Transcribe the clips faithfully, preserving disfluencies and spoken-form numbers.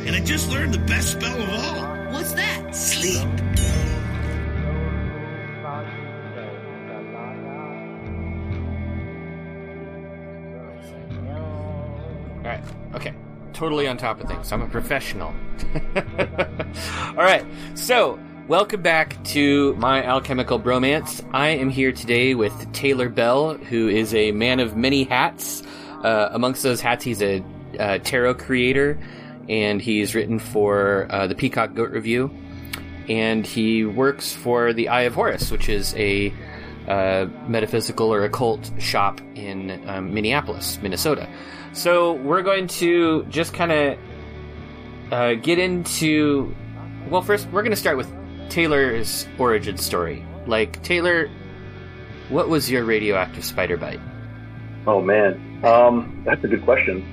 And I just learned the best spell of all. What's that? Sleep. All right. Okay. Totally on top of things. I'm a professional. All right. So, welcome back to my alchemical bromance. I am here today with Taylor Bell, who is a man of many hats. Uh, amongst those hats, he's a uh, tarot creator, and he's written for uh, the Peacock Goat Review, and he works for the Eye of Horus, which is a uh, metaphysical or occult shop in um, Minneapolis, Minnesota. So we're going to just kind of uh, get into... Well, first, we're going to start with Taylor's origin story. Like, Taylor, what was your radioactive spider bite? Oh, man. Um, that's a good question.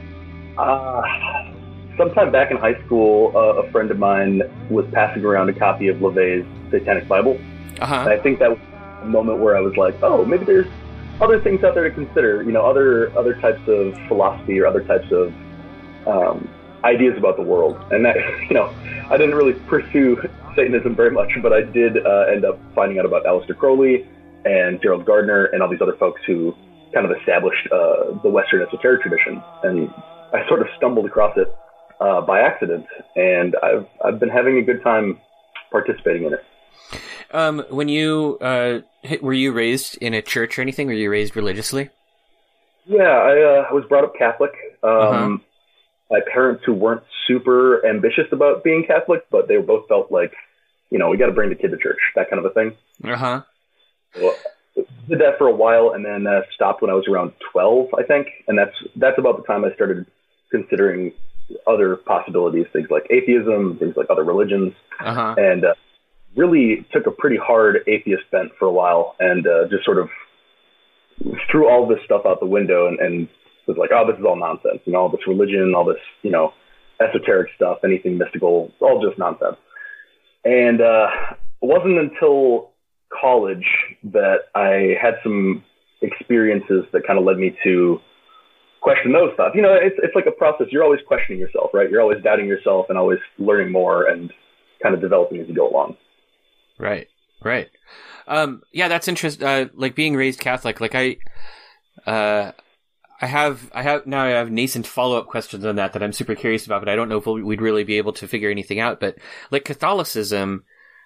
Uh, sometime back in high school, uh, a friend of mine was passing around a copy of LaVey's Satanic Bible. Uh-huh. And I think that was a moment where I was like, oh, maybe there's other things out there to consider, you know, other other types of philosophy or other types of um, ideas about the world. And that, you know, I didn't really pursue Satanism very much, but I did uh, end up finding out about Aleister Crowley and Gerald Gardner and all these other folks who kind of established uh, the Western esoteric tradition. And I sort of stumbled across it uh, by accident, and I've I've been having a good time participating in it. Um, when you, uh, were you raised in a church or anything? Were you raised religiously? Yeah, I, uh, I was brought up Catholic. Um, uh-huh. My parents, who weren't super ambitious about being Catholic, but they both felt like, you know, we got to bring the kid to church, that kind of a thing. Uh-huh. So, did that for a while, and then uh, stopped when I was around twelve, I think. And that's that's about the time I started considering other possibilities, things like atheism, things like other religions. Uh-huh. And uh, really took a pretty hard atheist bent for a while, and uh, just sort of threw all this stuff out the window and, and was like, oh, this is all nonsense. You know, all this religion, all this, you know, esoteric stuff, anything mystical, it's all just nonsense. And uh, it wasn't until college that I had some experiences that kind of led me to question those stuff. You know, it's it's like a process. You're always questioning yourself, right? You're always doubting yourself and always learning more and kind of developing as you go along. Right, right. Um, yeah, that's interesting. Uh, like being raised Catholic, like I, uh, I have, I have now I have nascent follow-up questions on that that I'm super curious about, but I don't know if we'd really be able to figure anything out. But like Catholicism,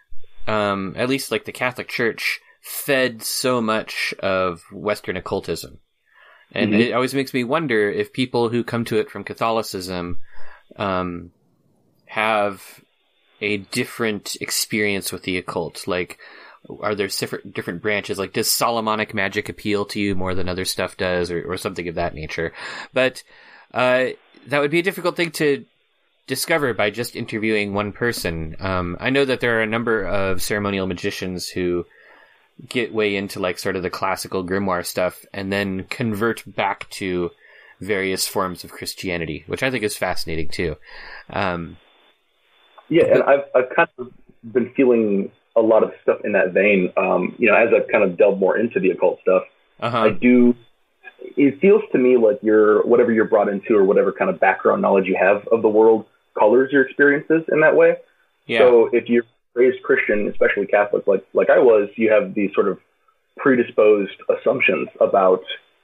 um, at least like the Catholic Church, fed so much of Western occultism. And mm-hmm. it always makes me wonder if people who come to it from Catholicism, um, have a different experience with the occult. Like, are there different different branches? Like, does Solomonic magic appeal to you more than other stuff does, or, or something of that nature? But uh, that would be a difficult thing to discover by just interviewing one person. Um, I know that there are a number of ceremonial magicians who get way into like sort of the classical grimoire stuff and then convert back to various forms of Christianity, which I think is fascinating too. Um, yeah, and I've I've kind of been feeling a lot of stuff in that vein. Um, you know, as I've kind of delved more into the occult stuff, uh-huh. I do. It feels to me like you're whatever you're brought into or whatever kind of background knowledge you have of the world colors your experiences in that way. Yeah. So if you're raised Christian, especially Catholic, like like I was, you have these sort of predisposed assumptions about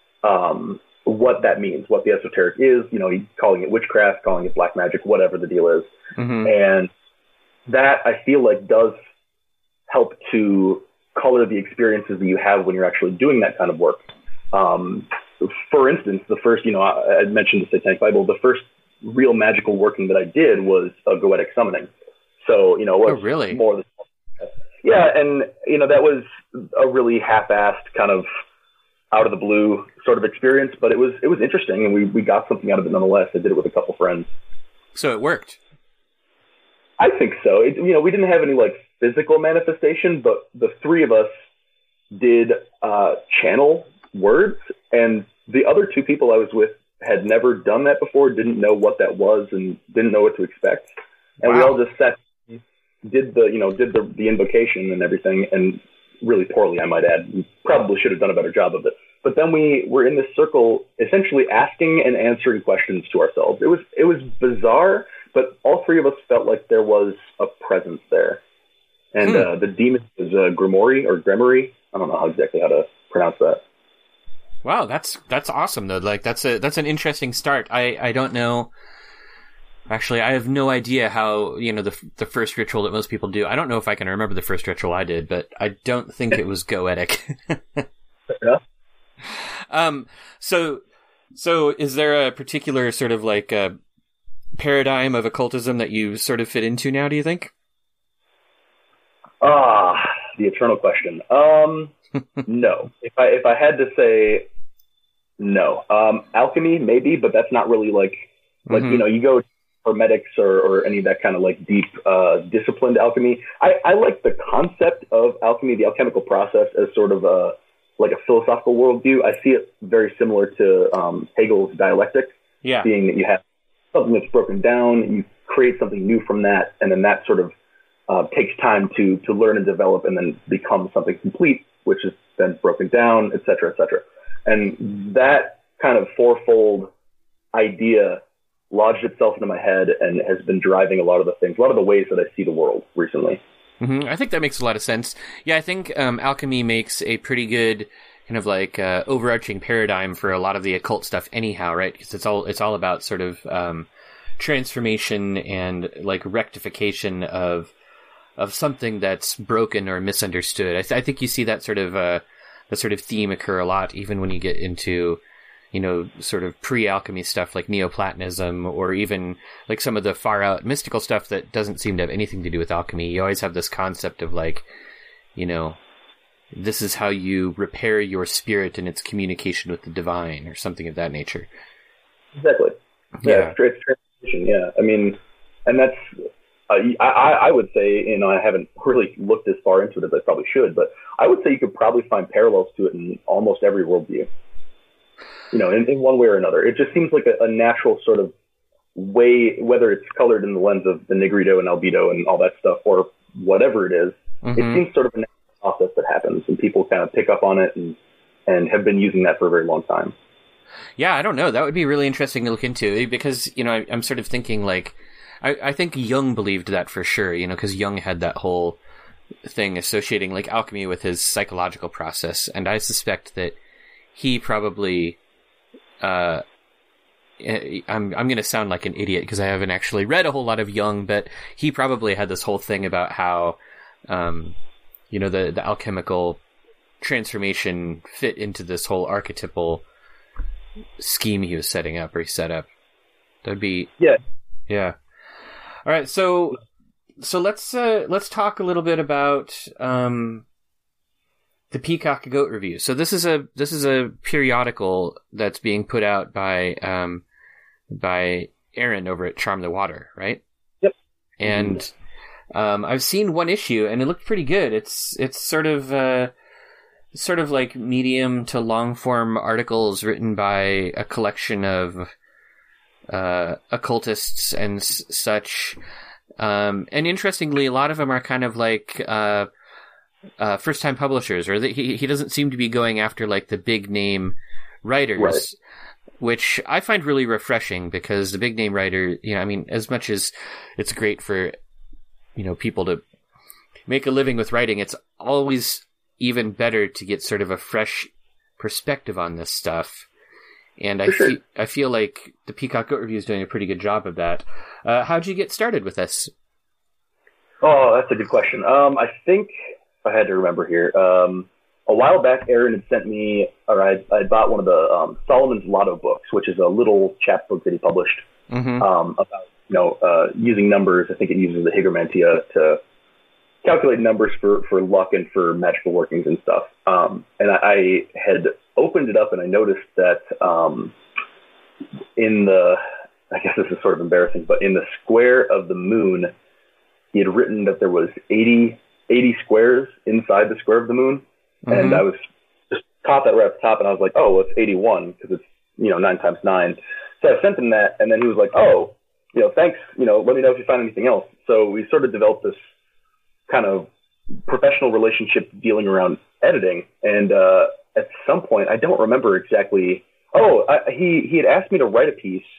um, what that means, what the esoteric is. You know, calling it witchcraft, calling it black magic, whatever the deal is. Mm-hmm. And that I feel like does help to color the experiences that you have when you're actually doing that kind of work. Um, for instance, the first, you know, I, I mentioned the Satanic Bible. The first real magical working that I did was a goetic summoning. So, you know, it was oh, really? more than, yeah. And, you know, that was a really half-assed kind of out of the blue sort of experience, but it was, it was interesting, and we, we got something out of it nonetheless. I did it with a couple friends. So it worked. I think so. It, you know, we didn't have any like physical manifestation, but the three of us did uh, channel words, and the other two people I was with had never done that before, didn't know what that was, and didn't know what to expect. And wow. we all just sat, did the, you know, did the, the invocation and everything, and really poorly, I might add. We probably should have done a better job of it. But then we were in this circle, essentially asking and answering questions to ourselves. It was it was bizarre, but all three of us felt like there was a presence there. And hmm. uh, the demon is uh, Grimoire or Grimoire. I don't know how exactly how to pronounce that. Wow, that's that's awesome though. Like that's a that's an interesting start. I, I don't know. Actually, I have no idea how, you know, the the first ritual that most people do. I don't know if I can remember the first ritual I did, but I don't think it was Goetic. Yeah. Um. So, so is there a particular sort of like a paradigm of occultism that you sort of fit into now? Do you think? Ah, the eternal question. Um, no. If I if I had to say, no. Um, alchemy maybe, but that's not really like like mm-hmm. you know you go. Hermetics or, or any of that kind of like deep uh, disciplined alchemy. I, I like the concept of alchemy, the alchemical process, as sort of a like a philosophical worldview. I see it very similar to um, Hegel's dialectic, yeah. being that you have something that's broken down, you create something new from that, and then that sort of uh, takes time to to learn and develop, and then become something complete, which is then broken down, et cetera, et cetera. And that kind of fourfold idea lodged itself into my head and has been driving a lot of the things, a lot of the ways that I see the world recently. Mm-hmm. I think that makes a lot of sense. Yeah, I think um, alchemy makes a pretty good kind of like uh, overarching paradigm for a lot of the occult stuff anyhow, right? Because it's all it's all about sort of um, transformation and like rectification of of something that's broken or misunderstood. I, th- I think you see that sort of uh, that sort of theme occur a lot, even when you get into, you know, sort of pre-alchemy stuff like Neoplatonism, or even like some of the far out mystical stuff that doesn't seem to have anything to do with alchemy. You always have this concept of like, you know, this is how you repair your spirit in its communication with the divine, or something of that nature. Exactly. Yeah, yeah. It's, it's transformation. Yeah, I mean, and that's uh, I, I would say, you know, I haven't really looked as far into it as I probably should, but I would say you could probably find parallels to it in almost every worldview. You know, in, in one way or another. It just seems like a, a natural sort of way, whether it's colored in the lens of the Negrito and Albedo and all that stuff, or whatever it is, mm-hmm. it seems sort of a natural process that happens, and people kind of pick up on it and, and have been using that for a very long time. Yeah, I don't know. That would be really interesting to look into, because, you know, I, I'm sort of thinking like, I, I think Jung believed that for sure, you know, because Jung had that whole thing associating like alchemy with his psychological process, and I suspect that he probably, uh, I'm I'm going to sound like an idiot because I haven't actually read a whole lot of Jung, but he probably had this whole thing about how, um, you know, the, the alchemical transformation fit into this whole archetypal scheme he was setting up, or he set up. That'd be, yeah, yeah. All right, so so let's uh, let's talk a little bit about um, the Peacock Goat Review. So this is a this is a periodical that's being put out by um, by Aaron over at Charm the Water, right? Yep. And um, I've seen one issue, and it looked pretty good. It's it's sort of uh, sort of like medium to long form articles written by a collection of uh, occultists and s- such. Um, and interestingly, a lot of them are kind of like uh, uh, first time publishers, or the, he he doesn't seem to be going after like the big name writers. Right. Which I find really refreshing, because the big name writer, you know, I mean, as much as it's great for, you know, people to make a living with writing, it's always even better to get sort of a fresh perspective on this stuff. And I, sure. fe- I feel like the Peacock Goat Review is doing a pretty good job of that. Uh, how'd you get started with this? Oh, that's a good question. Um, I think I had to remember here. Um, A while back, Aaron had sent me, or I I bought one of the um, Solomon's Lotto books, which is a little chapbook that he published mm-hmm. um, about, you know, uh, using numbers. I think it uses the Hygromantia to calculate numbers for, for luck and for magical workings and stuff. Um, and I, I had opened it up, and I noticed that um, in the, I guess this is sort of embarrassing, but in the square of the moon, he had written that there was eighty, eighty squares inside the square of the moon. Mm-hmm. And I was just caught that right at the top, and I was like, oh, well, it's eighty-one, because it's, you know, nine times nine. So I sent him that, and then he was like, oh, you know, thanks, you know, let me know if you find anything else. So we sort of developed this kind of professional relationship dealing around editing. And uh, at some point, I don't remember exactly, oh, I, he, he had asked me to write a piece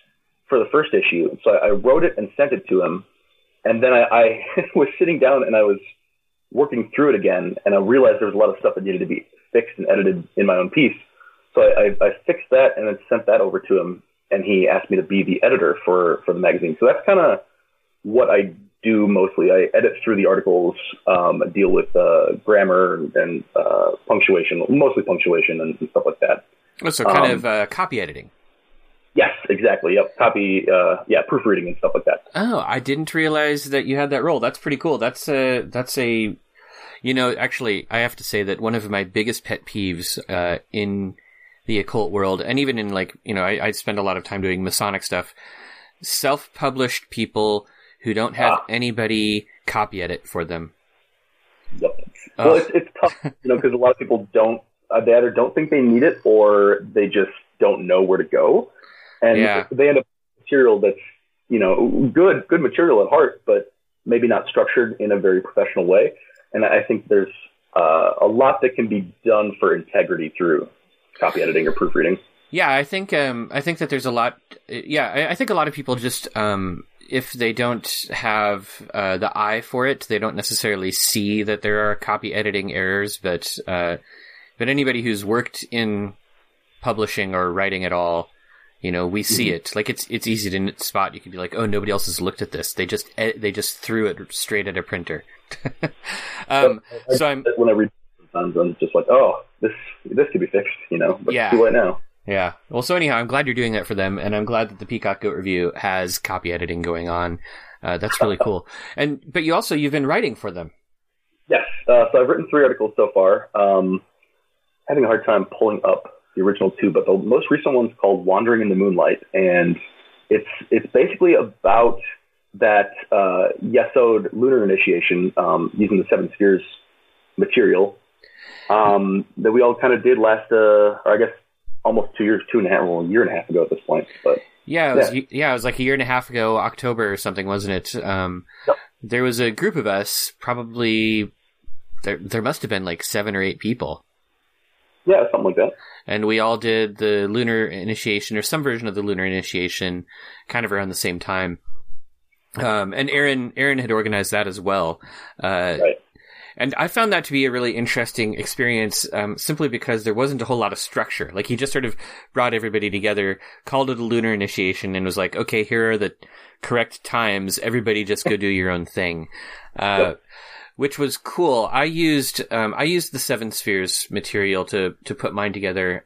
for the first issue. So I, I wrote it and sent it to him. And then I, I was sitting down and I was working through it again. And I realized there was a lot of stuff that needed to be fixed and edited in my own piece. So I, I, I fixed that and then sent that over to him. And he asked me to be the editor for, for the magazine. So that's kind of what I do mostly. I edit through the articles, um, deal with uh, grammar and, and uh, punctuation, mostly punctuation and, and stuff like that. Oh, so kind um, of uh, copy editing. Yes, exactly. Yep. Copy, uh, yeah, proofreading and stuff like that. Oh, I didn't realize that you had that role. That's pretty cool. That's a, that's a, you know, actually, I have to say that one of my biggest pet peeves uh, in the occult world, and even in like, you know, I, I spend a lot of time doing Masonic stuff, self-published people who don't have ah. anybody copy edit for them. Yep. Oh. Well, it's, it's tough, you know, because a lot of people don't, uh, they either don't think they need it or they just don't know where to go. And yeah. they end up with material that's, you know, good, good material at heart, but maybe not structured in a very professional way. And I think there's uh, a lot that can be done for integrity through copy editing or proofreading. Yeah, I think um, I think that there's a lot. Yeah, I, I think a lot of people just um, if they don't have uh, the eye for it, they don't necessarily see that there are copy editing errors. But uh, but anybody who's worked in publishing or writing at all, you know, we see mm-hmm. it. Like it's it's easy to spot. You can be like, oh, nobody else has looked at this. They just they just threw it straight at a printer. um, I, so I'm when I read sometimes I'm just like, oh, this this could be fixed, you know. But yeah. too late now. Yeah. Well, so anyhow, I'm glad you're doing that for them, and I'm glad that the Peacock Goat Review has copy editing going on. Uh, that's really cool. And but you also you've been writing for them. Yes. Uh, so I've written three articles so far. Um, having a hard time pulling up the original two, but the most recent one's called "Wandering in the Moonlight," and it's it's basically about that uh, Yesod lunar initiation um, using the Seven Spheres material um, that we all kind of did last, uh, or I guess almost two years, two and a half, well, a year and a half ago at this point. But yeah, it was, yeah. yeah, it was like a year and a half ago, October or something, wasn't it? Um, yep. There was a group of us, probably there there must have been like seven or eight people. Yeah, something like that. And we all did the lunar initiation or some version of the lunar initiation kind of around the same time. Um, and Aaron, Aaron had organized that as well. Uh, right. And I found that to be a really interesting experience, um, simply because there wasn't a whole lot of structure. Like he just sort of brought everybody together, called it a lunar initiation, and was like, okay, here are the correct times. Everybody just go do your own thing. Uh, yep. Which was cool. I used, um, I used the Seven Spheres material to, to put mine together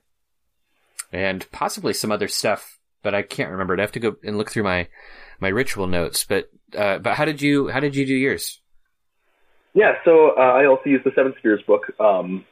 and possibly some other stuff, but I can't remember. I'd have to go and look through my, my ritual notes. But, uh, but how did you, how did you do yours? Yeah, so uh, I also used the Seven Spheres book. Um,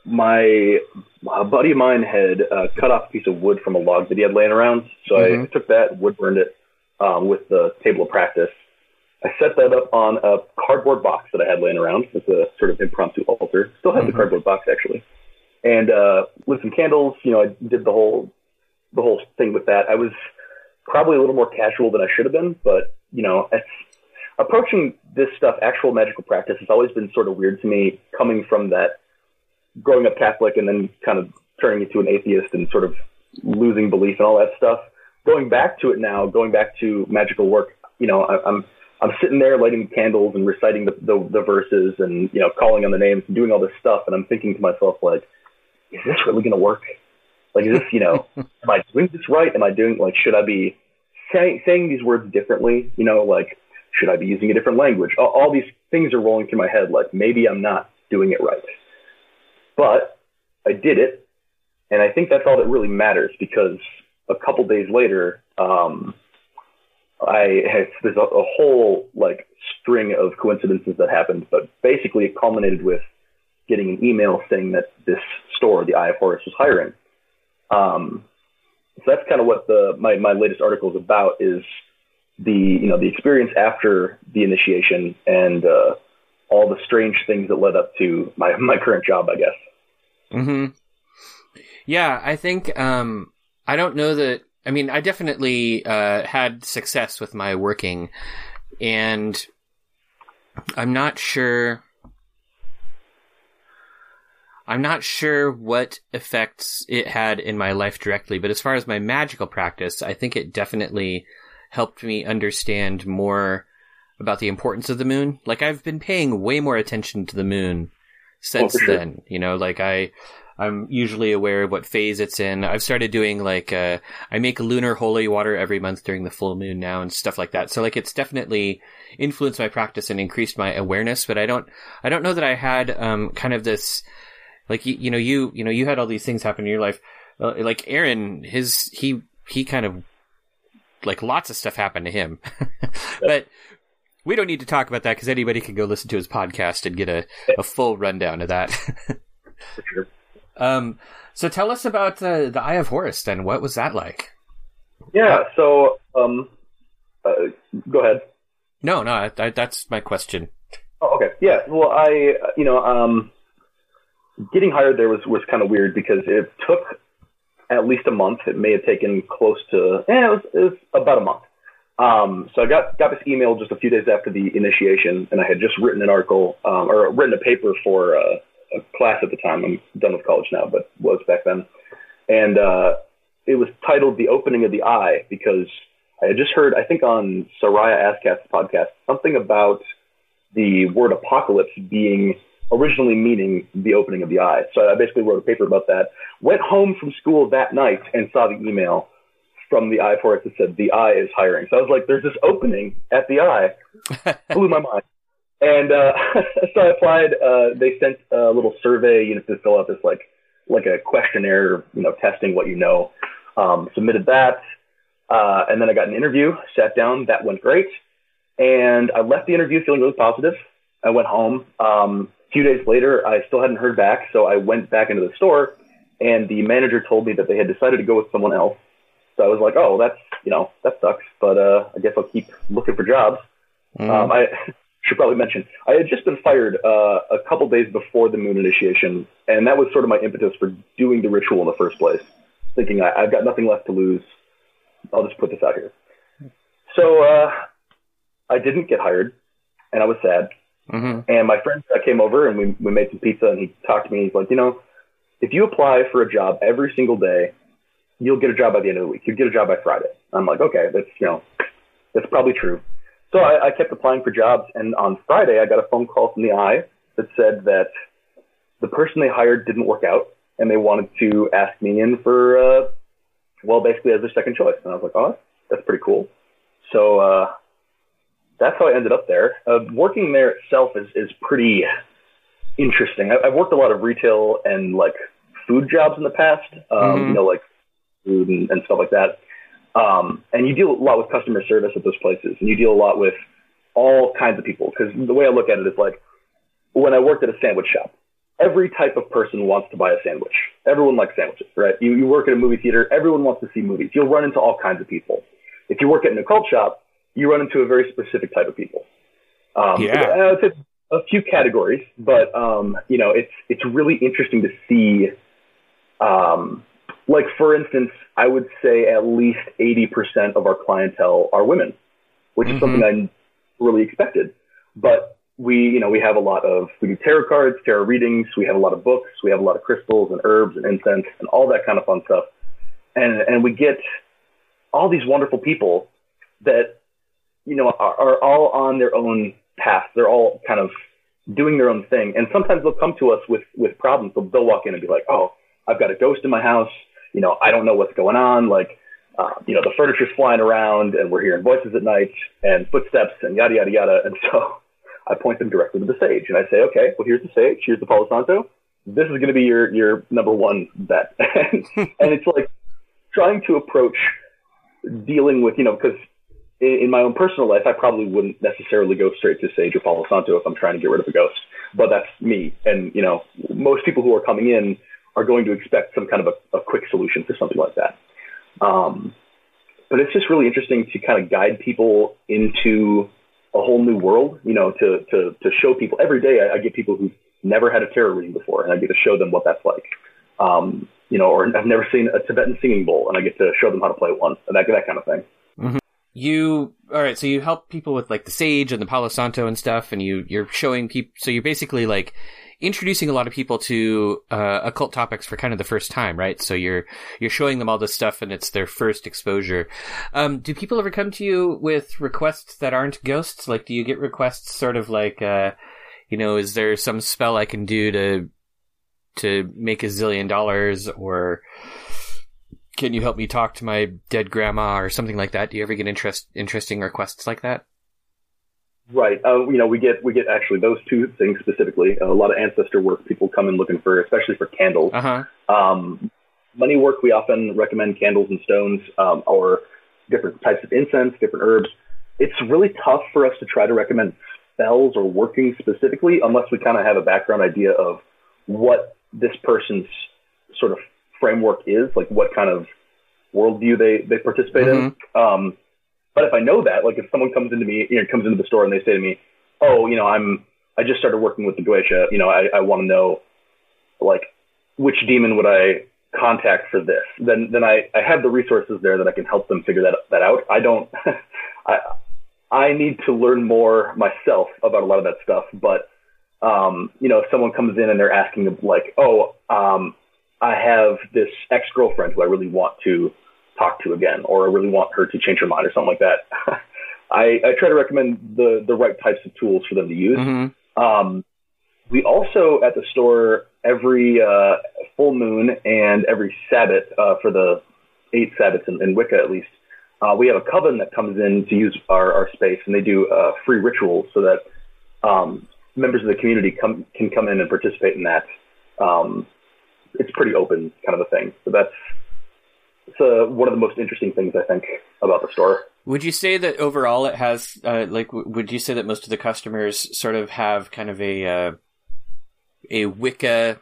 my a buddy of mine had uh, cut off a piece of wood from a log that he had laying around. So mm-hmm. I took that, wood burned it um, with the table of practice. I set that up on a cardboard box that I had laying around. It's a sort of impromptu altar. Still have mm-hmm. the cardboard box, actually. And uh, lit some candles. You know, I did the whole the whole thing with that. I was probably a little more casual than I should have been, but, you know, it's approaching this stuff, actual magical practice, has always been sort of weird to me, coming from that growing up Catholic and then kind of turning into an atheist and sort of losing belief and all that stuff. Going back to it now, going back to magical work, you know, I, I'm I'm sitting there lighting candles and reciting the, the, the verses and, you know, calling on the names and doing all this stuff. And I'm thinking to myself, like, is this really going to work? Like, is this, you know, am I doing this right? Am I doing, like, should I be say, saying these words differently? You know, like, should I be using a different language? All, all these things are rolling through my head, like maybe I'm not doing it right. But I did it, and I think that's all that really matters, because a couple days later, um, I had, there's a, a whole like string of coincidences that happened, but basically it culminated with getting an email saying that this store, the Eye of Horus, was hiring. Um, so that's kind of what the my, my latest article is about, is the, you know, the experience after the initiation and uh, all the strange things that led up to my, my current job, I guess. Mm-hmm. Yeah, I think, um, I don't know that, I mean, I definitely uh, had success with my working, and I'm not sure, I'm not sure what effects it had in my life directly, but as far as my magical practice, I think it definitely helped me understand more about the importance of the moon. Like, I've been paying way more attention to the moon since oh, sure. then. You know, like I, I'm usually aware of what phase it's in. I've started doing like, uh, I make lunar holy water every month during the full moon now and stuff like that. So like, it's definitely influenced my practice and increased my awareness, but I don't, I don't know that I had, um, kind of this, like, you, you know, you, you know, you had all these things happen in your life. Uh, like Aaron, his, he, he kind of, like, lots of stuff happened to him. But we don't need to talk about that because anybody can go listen to his podcast and get a, a full rundown of that. For sure. Um, so tell us about uh, the Eye of Horus then. What was that like? Yeah, so, um, uh, go ahead. No, no, I, I, that's my question. Oh, okay. Yeah, well, I, you know, um, getting hired there was, was kind of weird because it took at least a month. It may have taken close to, eh, it was, it was about a month. Um, so I got, got this email just a few days after the initiation, and I had just written an article, um, or written a paper for uh, a class at the time. I'm done with college now, but was back then. And uh, it was titled The Opening of the Eye, because I had just heard, I think on Soraya Askat's podcast, something about the word apocalypse being originally meaning the opening of the eye. So I basically wrote a paper about that, went home from school that night and saw the email from the Eye of Horus that said the Eye is hiring. So I was like, there's this opening at the Eye. Blew my mind. And uh, so I applied. Uh, they sent a little survey, you know, to fill out this like like a questionnaire, you know, testing what you know. Um, submitted that. Uh, and then I got an interview, sat down. That went great. And I left the interview feeling really positive. I went home. Um, A few days later, I still hadn't heard back, so I went back into the store, and the manager told me that they had decided to go with someone else. So I was like, oh, that's, you know, that sucks, but uh, I guess I'll keep looking for jobs. Mm. Um, I should probably mention, I had just been fired uh, a couple days before the moon initiation, and that was sort of my impetus for doing the ritual in the first place, thinking I, I've got nothing left to lose. I'll just put this out here. So uh, I didn't get hired, and I was sad. Mm-hmm. And my friend uh, came over and we, we made some pizza, and he talked to me. He's like, you know, if you apply for a job every single day, you'll get a job by the end of the week. You'll get a job by Friday. I'm like, okay, that's, you know, that's probably true. So I, I kept applying for jobs. And on Friday, I got a phone call from the Eye that said that the person they hired didn't work out, and they wanted to ask me in for, uh, well, basically as their second choice. And I was like, oh, that's pretty cool. So, uh, that's how I ended up there. Uh, working there itself is, is pretty interesting. I, I've worked a lot of retail and like food jobs in the past, um, mm-hmm. you know, like food and, and stuff like that. Um, and you deal a lot with customer service at those places, and you deal a lot with all kinds of people. Because the way I look at it is like, when I worked at a sandwich shop, every type of person wants to buy a sandwich. Everyone likes sandwiches, right? You, you work at a movie theater, everyone wants to see movies. You'll run into all kinds of people. If you work at an occult shop, you run into a very specific type of people. Um, yeah. It's a few categories, but, um, you know, it's, it's really interesting to see, um, like, for instance, I would say at least eighty percent of our clientele are women, which mm-hmm. is something I really expected. But we, you know, we have a lot of, we do tarot cards, tarot readings. We have a lot of books. We have a lot of crystals and herbs and incense and all that kind of fun stuff. And, and we get all these wonderful people that, you know, are, are all on their own path. They're all kind of doing their own thing. And sometimes they'll come to us with, with problems. They'll, they'll walk in and be like, oh, I've got a ghost in my house. You know, I don't know what's going on. Like, uh, you know, the furniture's flying around and we're hearing voices at night and footsteps and yada, yada, yada. And so I point them directly to the sage and I say, okay, well, here's the sage. Here's the Palo Santo. This is going to be your, your number one bet. and, and it's like trying to approach dealing with, you know, because in my own personal life, I probably wouldn't necessarily go straight to Sage or Palo Santo if I'm trying to get rid of a ghost. But that's me. And, you know, most people who are coming in are going to expect some kind of a, a quick solution for something like that. Um, but it's just really interesting to kind of guide people into a whole new world, you know, to, to, to show people. Every day I, I get people who've never had a tarot reading before, and I get to show them what that's like. Um, you know, or I've never seen a Tibetan singing bowl, and I get to show them how to play one, that, that kind of thing. Mm-hmm. You, all right, so you help people with like the sage and the Palo Santo and stuff, and you, you're showing people, so you're basically like introducing a lot of people to uh, occult topics for kind of the first time, right? So you're you're showing them all this stuff, and it's their first exposure. Um, do people ever come to you with requests that aren't ghosts? Like, do you get requests sort of like, uh, you know, is there some spell I can do to to make a zillion dollars, or can you help me talk to my dead grandma, or something like that? Do you ever get interest interesting requests like that? Right. Uh, you know, we get we get actually those two things specifically. A lot of ancestor work people come in looking for, especially for candles. Uh-huh. Um, money work, we often recommend candles and stones, um, or different types of incense, different herbs. It's really tough for us to try to recommend spells or working specifically unless we kind of have a background idea of what this person's sort of framework is, like what kind of worldview they, they participate mm-hmm. in. Um, but if I know that, like if someone comes into me, you know, comes into the store and they say to me, oh, you know, I'm, I just started working with the Goetia, you know, I, I want to know like which demon would I contact for this? Then, then I, I have the resources there that I can help them figure that, that out. I don't, I, I need to learn more myself about a lot of that stuff, but Um, you know, if someone comes in and they're asking like, oh, um, I have this ex-girlfriend who I really want to talk to again, or I really want her to change her mind or something like that. I, I try to recommend the, the right types of tools for them to use. Mm-hmm. Um, we also at the store every, uh, full moon and every Sabbath, uh, for the eight Sabbaths in, in Wicca, at least, uh, we have a coven that comes in to use our, our space, and they do, uh, free rituals so that, um, members of the community come, can come in and participate in that. Um, it's pretty open kind of a thing. So that's, it's uh, one of the most interesting things I think about the store. Would you say that overall it has, uh, like, w- would you say that most of the customers sort of have kind of a, uh, a Wicca,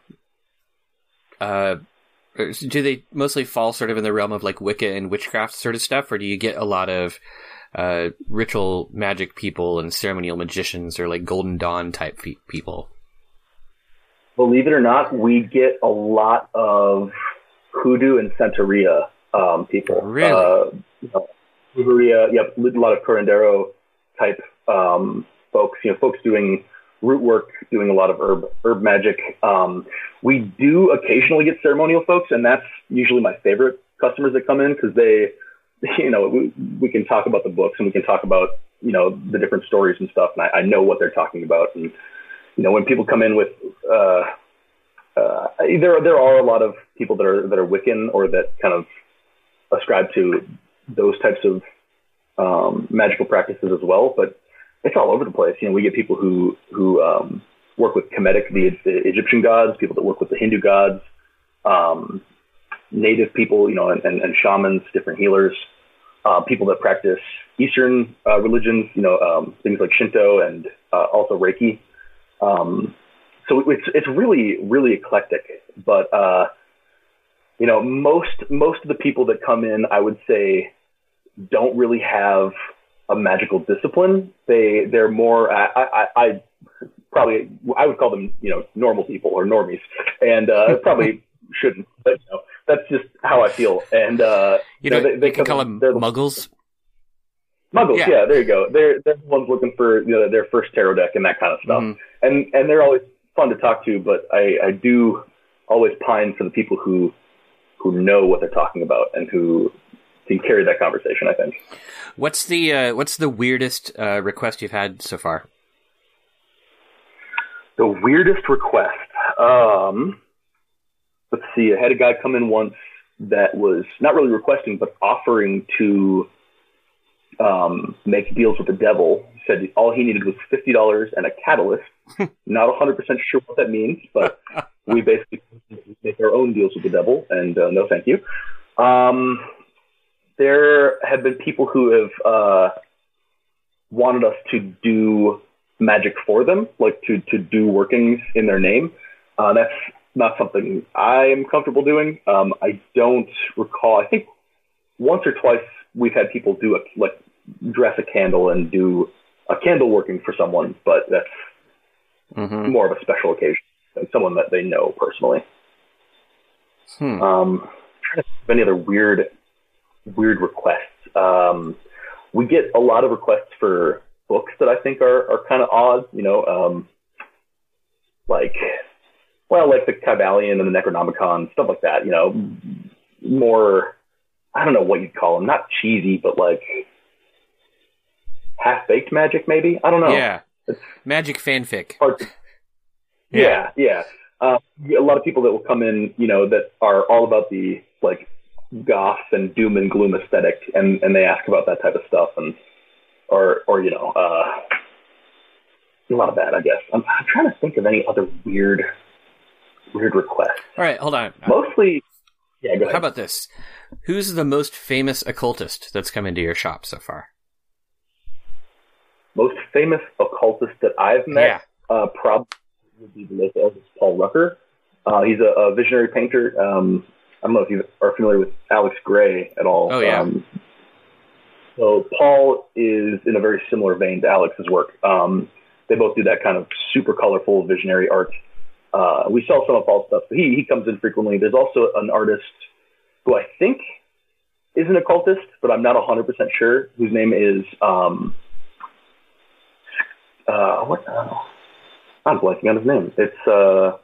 uh, or do they mostly fall sort of in the realm of like Wicca and witchcraft sort of stuff, or do you get a lot of uh, ritual magic people and ceremonial magicians, or like Golden Dawn type fe- people? Believe it or not, we get a lot of hoodoo and Santeria um, people. Really? Uh, you know, Brujeria, yep, a lot of curandero type um, folks. You know, folks doing root work, doing a lot of herb herb magic. Um, we do occasionally get ceremonial folks, and that's usually my favorite customers that come in because they, you know, we, we can talk about the books and we can talk about, you know, the different stories and stuff, and I, I know what they're talking about. And you know, when people come in with, uh, uh, there there are a lot of people that are that are Wiccan or that kind of ascribe to those types of um, magical practices as well, but it's all over the place. You know, we get people who who um, work with Kemetic, the, the Egyptian gods, people that work with the Hindu gods, um, native people, you know, and, and, and shamans, different healers, uh, people that practice Eastern uh, religions, you know, um, things like Shinto and uh, also Reiki. Um, so it's it's really really eclectic. But uh, you know, most most of the people that come in, I would say, don't really have a magical discipline. They they're more I, I, I probably I would call them, you know, normal people or normies, and uh, probably shouldn't, but you know, that's just how I feel. And uh, you know, they, they you can call them, them muggles. Muggles, yeah. yeah, there you go. They're they're the ones looking for, you know, their first tarot deck and that kind of stuff. Mm-hmm. And and they're always fun to talk to, but I, I do always pine for the people who who know what they're talking about and who can carry that conversation, I think. What's the uh, what's the weirdest uh, request you've had so far? The weirdest request. Um, let's see. I had a guy come in once that was not really requesting, but offering to um, make deals with the devil. He said all he needed was fifty dollars and a catalyst. Not one hundred percent sure what that means, but we basically make our own deals with the devil, and uh, no thank you. Um, there have been people who have uh, wanted us to do magic for them, like to, to do workings in their name. Uh, that's not something I am comfortable doing. Um, I don't recall. I think once or twice we've had people do a, like dress a candle and do a candle working for someone, but that's mm-hmm. more of a special occasion than someone that they know personally. Hmm. Um, I'm trying to think of any other weird, weird requests. Um, we get a lot of requests for books that I think are, are kind of odd, you know, um, like well, like the Kybalion and the Necronomicon, stuff like that. You know, more. I don't know what you'd call them. Not cheesy, but like half-baked magic, maybe. I don't know. Yeah, it's magic fanfic. Hard to, yeah, yeah. yeah. Uh, a lot of people that will come in, you know, that are all about the like goth and doom and gloom aesthetic, and, and they ask about that type of stuff, and or or you know, uh, a lot of that, I guess. I'm, I'm trying to think of any other weird weird requests. All right, hold on. Mostly, yeah. Go ahead. How about this? Who's the most famous occultist that's come into your shop so far? Most famous occultist that I've met, yeah. uh, probably would be the local artist Paul Rucker. Uh, he's a, a visionary painter. Um, I don't know if you are familiar with Alex Gray at all. Oh, yeah. Um, so Paul is in a very similar vein to Alex's work. Um, they both do that kind of super colorful visionary art. Uh, we sell some of Paul's stuff, but he, he comes in frequently. There's also an artist who I think is an occultist, but I'm not one hundred percent sure, whose name is, um, uh, what, uh, I'm blanking on his name. It's, uh,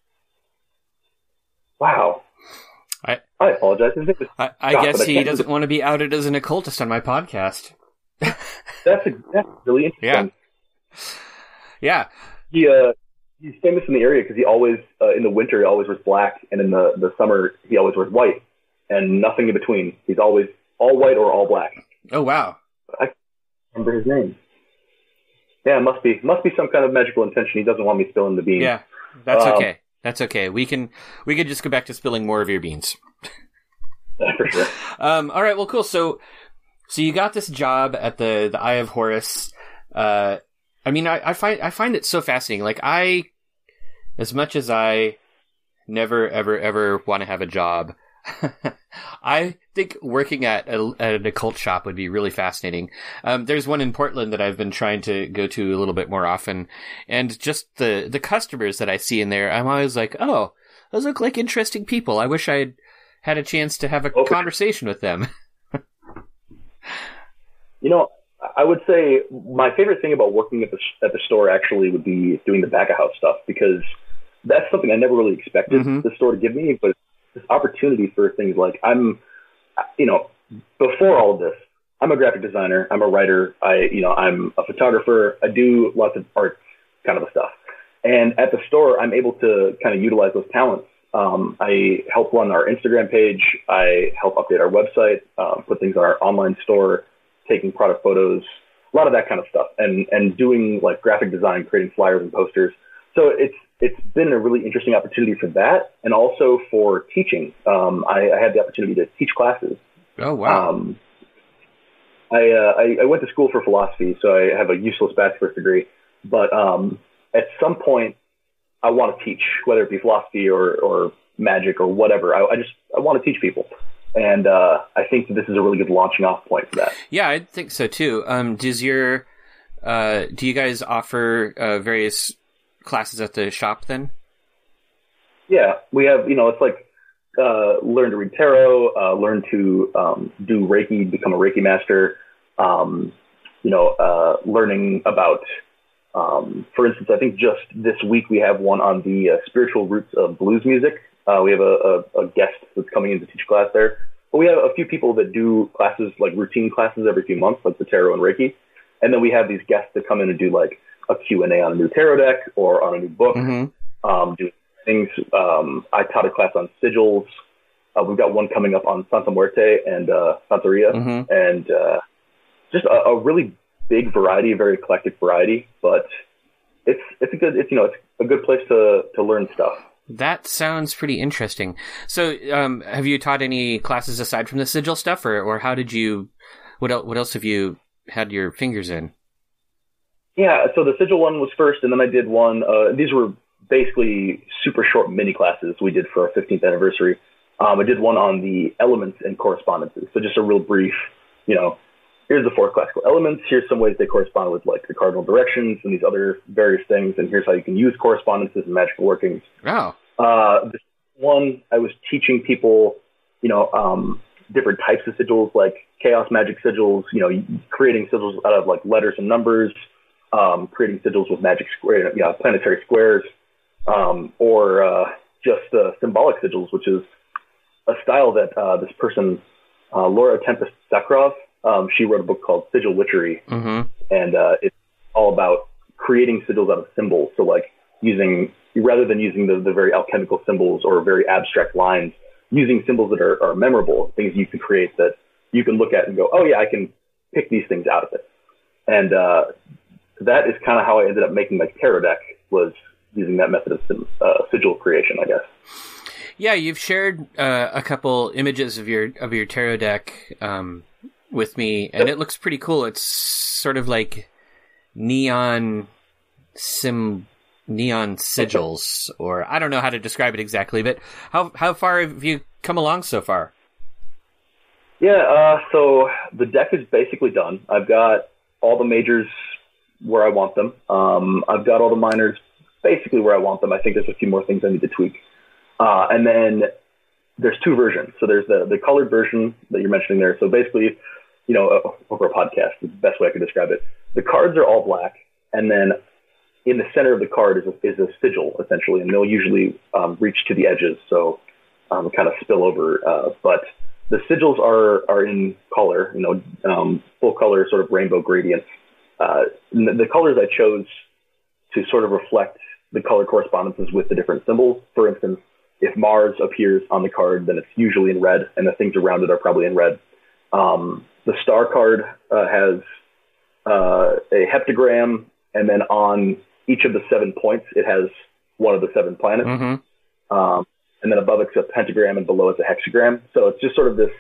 wow. I I apologize. His name is I, I Scott, guess I he doesn't want to be outed as an occultist on my podcast. That's, a, that's really interesting. Yeah. Yeah. He, uh, he's famous in the area because he always, uh, in the winter, he always wears black, and in the, the summer, he always wears white, and nothing in between. He's always all white or all black. Oh, wow. I can't remember his name. Yeah, it must be must be some kind of magical intention. He doesn't want me spilling the beans. Yeah, that's um, okay. That's okay. We can we can just go back to spilling more of your beans. For sure. Um, all right. Well, cool. So, so you got this job at the the Eye of Horus. Uh, I mean, I, I find I find it so fascinating. Like I, as much as I never ever ever want to have a job, I think working at, a, at an occult shop would be really fascinating. Um, there's one in Portland that I've been trying to go to a little bit more often, and just the the customers that I see in there, I'm always like, oh, those look like interesting people. I wish I had had a chance to have a oh, conversation with them. You know, I would say my favorite thing about working at the at the store actually would be doing the back of house stuff, because that's something I never really expected mm-hmm. the store to give me, but this opportunity for things like I'm, you know, before all of this, I'm a graphic designer, I'm a writer, I, you know, I'm a photographer, I do lots of art kind of stuff. And at the store, I'm able to kind of utilize those talents. Um, I help run our Instagram page. I help update our website, uh, put things on our online store, taking product photos, a lot of that kind of stuff, and, and doing like graphic design, creating flyers and posters. So it's, it's been a really interesting opportunity for that, and also for teaching. Um, I, I had the opportunity to teach classes. Oh, wow. Um, I, uh, I, I went to school for philosophy, so I have a useless bachelor's degree. But um, at some point, I want to teach, whether it be philosophy or, or magic or whatever. I, I just I want to teach people. And uh, I think that this is a really good launching off point for that. Yeah, I think so too. Um, does your uh, do you guys offer uh, various classes at the shop then? Yeah, we have, you know, it's like uh, learn to read tarot, uh, learn to um, do Reiki, become a Reiki master, um, you know, uh, learning about, um, for instance, I think just this week we have one on the uh, spiritual roots of blues music. Uh, we have a, a, a guest that's coming in to teach class there. But we have a few people that do classes, like routine classes every few months, like the tarot and Reiki. And then we have these guests that come in and do like a Q and A on a new tarot deck or on a new book, mm-hmm. um, do things. Um, I taught a class on sigils. Uh, we've got one coming up on Santa Muerte and uh, Santeria, mm-hmm. and uh, just a, a really big variety, a very eclectic variety. But it's it's a good it's you know it's a good place to to learn stuff. That sounds pretty interesting. So, um, have you taught any classes aside from the sigil stuff, or, or how did you? What else? What else have you had your fingers in? Yeah, so the sigil one was first, and then I did one. Uh, these were basically super short mini classes we did for our fifteenth anniversary. Um, I did one on the elements and correspondences. So just a real brief, you know, here's the four classical elements. Here's some ways they correspond with like the cardinal directions and these other various things. And here's how you can use correspondences and magical workings. Oh. Uh, this one, I was teaching people, you know, um, different types of sigils, like chaos magic sigils, you know, creating sigils out of like letters and numbers, um, creating sigils with magic square, you know, planetary squares. um, or uh, just uh, symbolic sigils, which is a style that uh, this person, uh, Laura Tempest Sakharov, um, she wrote a book called Sigil Witchery, mm-hmm. and uh, it's all about creating sigils out of symbols. So like using, rather than using the, the very alchemical symbols or very abstract lines, using symbols that are, are memorable, things you can create that you can look at and go, oh yeah, I can pick these things out of it. And uh, that is kind of how I ended up making my tarot deck, was using that method of uh, sigil creation, I guess. Yeah, you've shared uh, a couple images of your of your tarot deck um, with me, and yep. It looks pretty cool. It's sort of like neon sim neon sigils, or I don't know how to describe it exactly. But how how far have you come along so far? Yeah, uh, so the deck is basically done. I've got all the majors where I want them. Um, I've got all the minors basically where I want them. I think there's a few more things I need to tweak. Uh, and then there's two versions. So there's the, the colored version that you're mentioning there. So basically, you know, over a podcast, the best way I could describe it. The cards are all black, and then in the center of the card is a, is a sigil, essentially, and they'll usually um, reach to the edges, so um, kind of spill over. Uh, but the sigils are are in color, you know, um, full color, sort of rainbow gradients. Uh, the, the colors I chose to sort of reflect the color correspondences with the different symbols. For instance, if Mars appears on the card, then it's usually in red, and the things around it are probably in red. Um, the star card uh, has uh, a heptagram, and then on each of the seven points, it has one of the seven planets. Mm-hmm. Um, and then above it's a pentagram, and below it's a hexagram. So it's just sort of this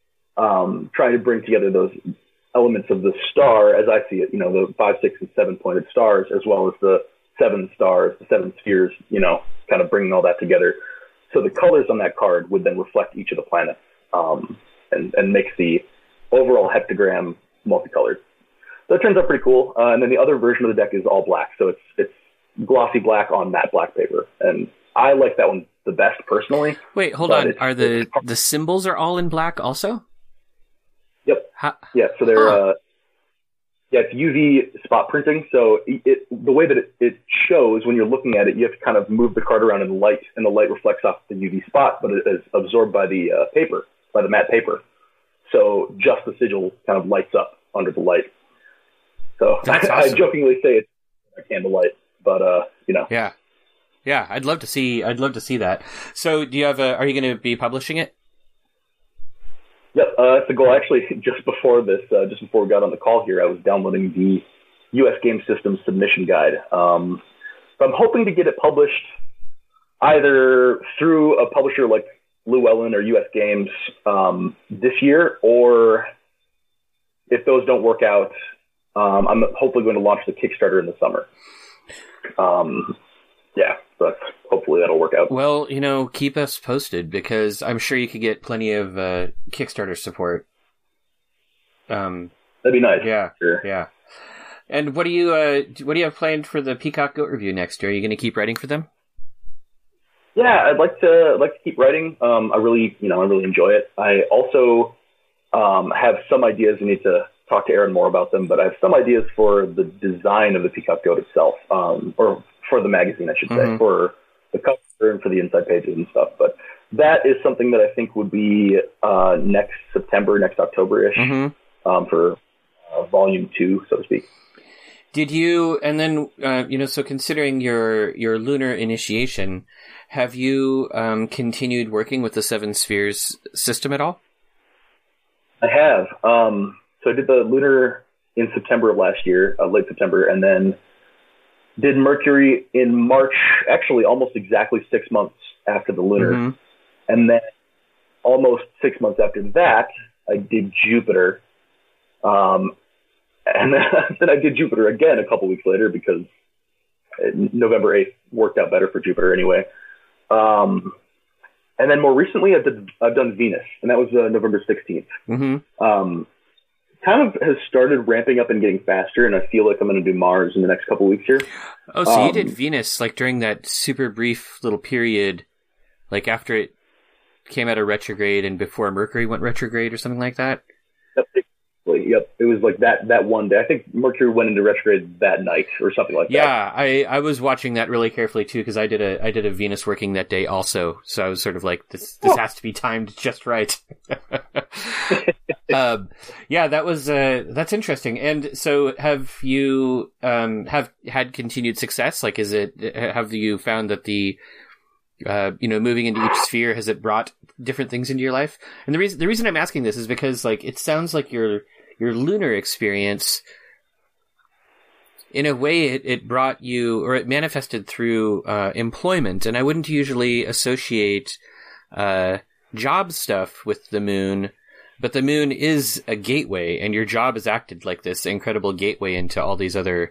um, trying to bring together those elements of the star, as I see it, you know, the five, six, and seven pointed stars, as well as the seven stars, the seven spheres, you know, kind of bringing all that together. So the colors on that card would then reflect each of the planets, um, and, and makes the overall heptagram multicolored. So it turns out pretty cool. Uh, and then the other version of the deck is all black. So it's it's glossy black on matte black paper. And I like that one the best personally. Wait, hold on. Are the the symbols are all in black also? Yep. How? Yeah, so they're Huh. uh, yeah, it's U V spot printing. So it, the way that it, it shows when you're looking at it, you have to kind of move the card around in the light, and the light reflects off the U V spot, but it is absorbed by the uh, paper, by the matte paper. So just the sigil kind of lights up under the light. So That's I, awesome. I jokingly say it's a candlelight, but uh, you know. Yeah, yeah. I'd love to see. I'd love to see that. So, do you have a? Are you going to be publishing it? Yep, uh, that's the goal. Actually, just before this, uh, just before we got on the call here, I was downloading the U S Game Systems submission guide. Um, so I'm hoping to get it published either through a publisher like Llewellyn or U S Games um, this year, or if those don't work out, um, I'm hopefully going to launch the Kickstarter in the summer. Um, yeah, but hopefully that'll work out. Well, you know, keep us posted, because I'm sure you could get plenty of uh, Kickstarter support. Um, That'd be nice. Yeah, sure. yeah. And what do you uh, what do you have planned for the Peacock Goat Review next year? Are you going to keep writing for them? Yeah, I'd like to I'd like to keep writing. Um, I really, you know, I really enjoy it. I also um, have some ideas. I need to talk to Aaron more about them, but I have some ideas for the design of the Peacock Goat itself, um, or for the magazine, I should say, Mm-hmm. for the cover and for the inside pages and stuff. But that is something that I think would be uh, next September, next October-ish, Mm-hmm. um, for uh, volume two, so to speak. Did you, and then, uh, you know, so considering your, your lunar initiation, have you um, continued working with the Seven Spheres system at all? I have. Um, so I did the lunar in September of last year, uh, late September, and then did Mercury in March, actually almost exactly six months after the lunar. Mm-hmm. And then almost six months after that, I did Jupiter. Um, and then, then I did Jupiter again a couple weeks later, because November eighth worked out better for Jupiter anyway. Um, and then more recently, I've, did, I've done Venus, and that was uh, November sixteenth. Mm-hmm. Um, kind of has started ramping up and getting faster, and I feel like I'm going to do Mars in the next couple weeks here. Oh, so um, you did Venus, like, during that super brief little period, like, after it came out of retrograde and before Mercury went retrograde or something like that? Yep, Yep, it was like that that one day. I think Mercury went into retrograde that night or something like yeah, that. Yeah, I, I was watching that really carefully too because I did a I did a Venus working that day also. So I was sort of like, this this oh. has to be timed just right. um, yeah, that was uh, that's interesting. And so, have you um, have had continued success? Like, is it have you found that the Uh, you know, moving into each sphere, has it brought different things into your life? And the reason the reason I'm asking this is because, like, it sounds like your your lunar experience, in a way, it, it brought you, or it manifested through uh, employment. And I wouldn't usually associate uh, job stuff with the moon, but the moon is a gateway, and your job has acted like this incredible gateway into all these other,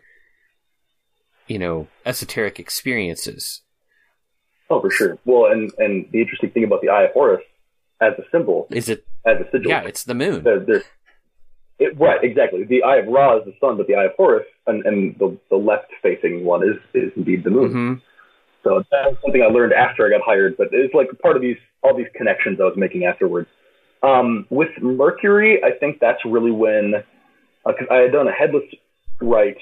you know, esoteric experiences. Oh, for sure. Well, and, and the interesting thing about the Eye of Horus as a symbol is it as a sigil. Yeah, it's the moon. There, there's, it, right, exactly. The Eye of Ra is the sun, but the Eye of Horus and, and the, the left-facing one is, is indeed the moon. Mm-hmm. So that's something I learned after I got hired, but it's like part of these all these connections I was making afterwards. Um, with Mercury, I think that's really when because uh, I had done a headless rite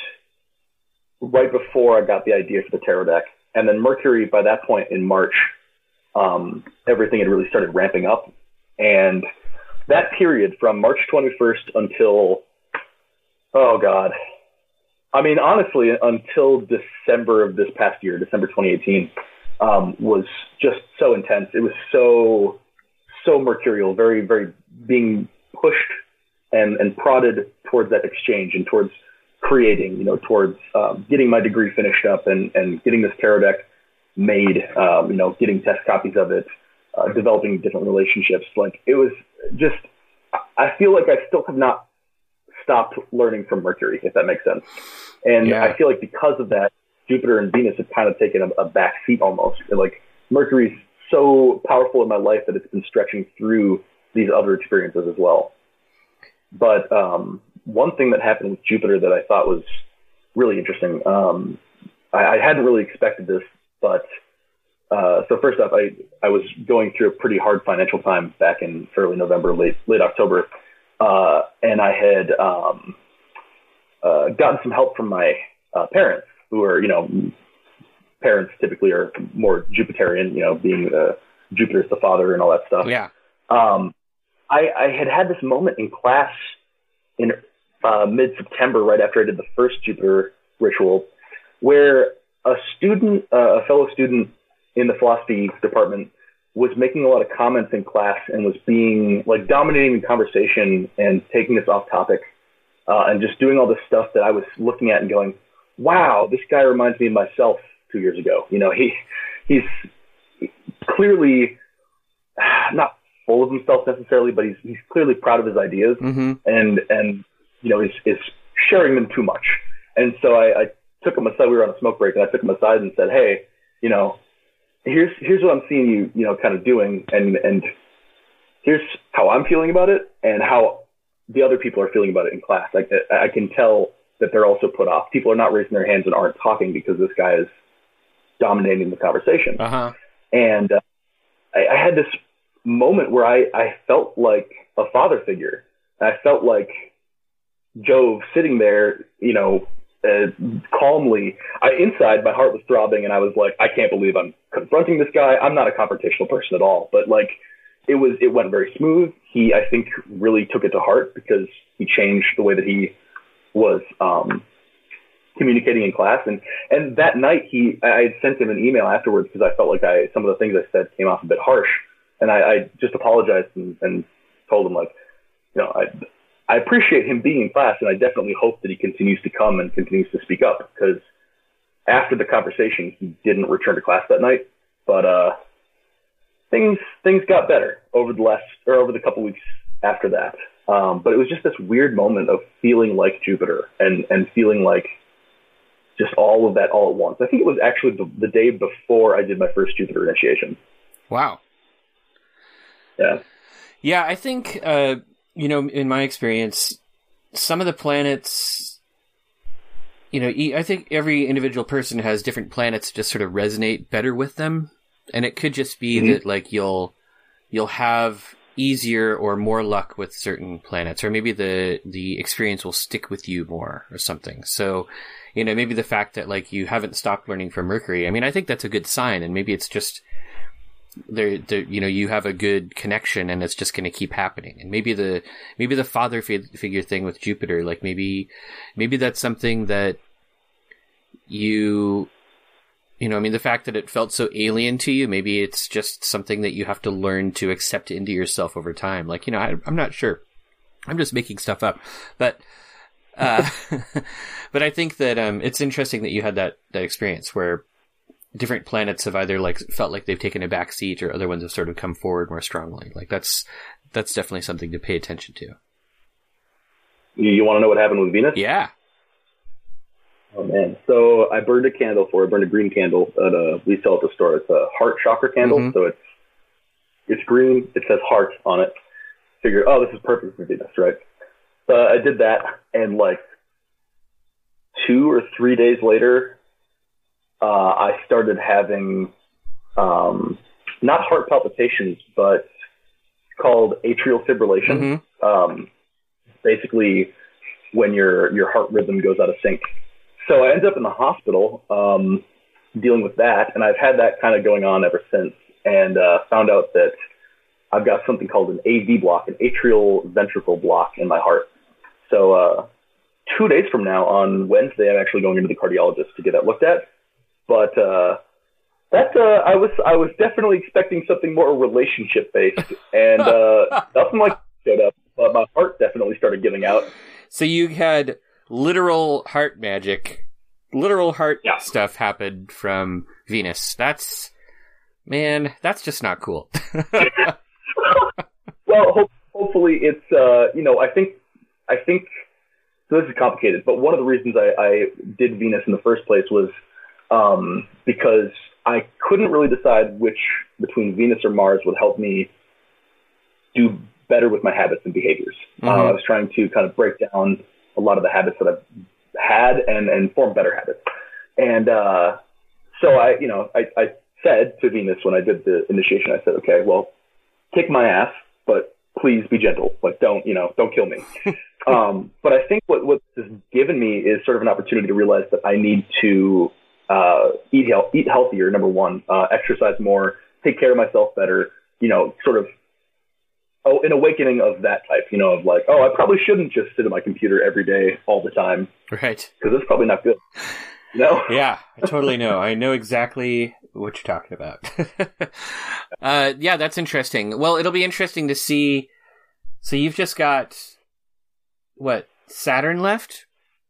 right before I got the idea for the tarot deck. And then Mercury, by that point in March, um, everything had really started ramping up. And that period from March twenty-first until, oh God, I mean, honestly, until December of this past year, December twenty eighteen, um, was just so intense. It was so, so mercurial, very, very being pushed and, and prodded towards that exchange and towards creating, you know, towards um, getting my degree finished up and, and getting this tarot deck made, um, you know, getting test copies of it, uh, developing different relationships. Like, it was just, I feel like I still have not stopped learning from Mercury, if that makes sense. And yeah. I feel like because of that, Jupiter and Venus have kind of taken a, a back seat almost. Like, Mercury's so powerful in my life that it's been stretching through these other experiences as well. But, um, one thing that happened with Jupiter that I thought was really interesting, um, I, I hadn't really expected this, but uh, so first off, I, I was going through a pretty hard financial time back in early November, late late October, uh, and I had um, uh, gotten some help from my uh, parents, who are, you know, parents typically are more Jupiterian, you know, being uh, Jupiter's the father and all that stuff. Yeah. Um, I, I had had this moment in class in Uh, mid-September, right after I did the first Jupiter ritual, where a student, uh, a fellow student in the philosophy department was making a lot of comments in class and was being, like, dominating the conversation and taking us off topic uh, and just doing all this stuff that I was looking at and going, wow, this guy reminds me of myself two years ago. You know, he he's clearly not full of himself necessarily, but he's he's clearly proud of his ideas mm-hmm. and and you know, is, is sharing them too much. And so I, I took him aside. We were on a smoke break, and I took him aside and said, hey, you know, here's here's what I'm seeing you, you know, kind of doing, and and here's how I'm feeling about it, and how the other people are feeling about it in class. Like, I, I can tell that they're also put off. People are not raising their hands and aren't talking because this guy is dominating the conversation. Uh-huh. And uh, I, I had this moment where I, I felt like a father figure. I felt like Jove sitting there, you know, uh, calmly. I, inside, my heart was throbbing, and I was like, I can't believe I'm confronting this guy. I'm not a confrontational person at all, but like, it was, it went very smooth. He, I think, really took it to heart because he changed the way that he was um, communicating in class. And, and that night, he, I had sent him an email afterwards because I felt like I, some of the things I said came off a bit harsh, and I, I just apologized and, and told him, like, you know, I. I appreciate him being in class, and I definitely hope that he continues to come and continues to speak up, because after the conversation, he didn't return to class that night. But uh, things things got better over the last or over the couple weeks after that. Um, but it was just this weird moment of feeling like Jupiter and, and feeling like just all of that all at once. I think it was actually the, the day before I did my first Jupiter initiation. Wow. Yeah. Yeah, I think... Uh... You know, in my experience, some of the planets, you know, I think every individual person has different planets just sort of resonate better with them. And it could just be mm-hmm. that, like, you'll, you'll have easier or more luck with certain planets, or maybe the the experience will stick with you more or something. So, you know, maybe the fact that like you haven't stopped learning from Mercury, I mean, I think that's a good sign, and maybe it's just there, there you know, you have a good connection and it's just going to keep happening. And maybe the maybe the father fi- figure thing with Jupiter, like maybe maybe that's something that you You know, I mean, the fact that it felt so alien to you, maybe it's just something that you have to learn to accept into yourself over time. Like, you know, I, I'm not sure. I'm just making stuff up. But, uh, but I think that, um, it's interesting that you had that, that experience where different planets have either, like, felt like they've taken a back seat or other ones have sort of come forward more strongly. Like, that's, that's definitely something to pay attention to. You, you want to know what happened with Venus? Yeah. Oh man! So I burned a candle for it. I burned a green candle at a we sell at the store. It's a heart chakra candle. Mm-hmm. So it's it's green. It says heart on it. Figure, oh, this is perfect for Venus, right? So I did that, and like two or three days later, uh, I started having um, not heart palpitations, but called atrial fibrillation. Mm-hmm. Um, basically, when your your heart rhythm goes out of sync. So I ended up in the hospital um, dealing with that, and I've had that kind of going on ever since, and uh, found out that I've got something called an A V block, an atrial ventricle block in my heart. So uh, two days from now, on Wednesday, I'm actually going into the cardiologist to get that looked at. But uh, that uh, I was I was definitely expecting something more relationship based, and uh, nothing like that showed up. But my heart definitely started giving out. So you had literal heart magic, literal heart yeah. stuff happened from Venus. That's, man, that's just not cool. Well, ho- hopefully it's, uh, you know, I think, I think, so this is complicated, but one of the reasons I, I did Venus in the first place was um, because I couldn't really decide which between Venus or Mars would help me do better with my habits and behaviors. Mm-hmm. Uh, I was trying to kind of break down a lot of the habits that I've had and, and form better habits. And uh, so I, you know, I, I said to Venus when I did the initiation, I said, okay, well, kick my ass, but please be gentle. Like, don't, you know, don't kill me. um, but I think what, what this has given me is sort of an opportunity to realize that I need to uh, eat, health, eat healthier, number one, uh, exercise more, take care of myself better, you know, sort of, oh, an awakening of that type, you know, of like, oh, I probably shouldn't just sit at my computer every day all the time. Right. Because that's probably not good. You know? Yeah, I totally know. I know exactly what you're talking about. uh, yeah, that's interesting. Well, it'll be interesting to see. So you've just got, what, Saturn left?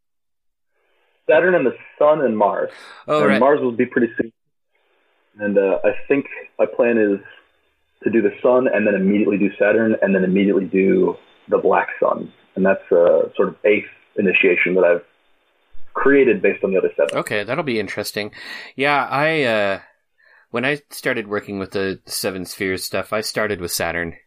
Saturn and the Sun and Mars. Oh, and right. Mars will be pretty soon. And uh, I think my plan is to do the Sun and then immediately do Saturn and then immediately do the Black Sun. And that's a sort of eighth initiation that I've created based on the other seven. Okay, that'll be interesting. Yeah, I, uh, when I started working with the Seven Spheres stuff, I started with Saturn.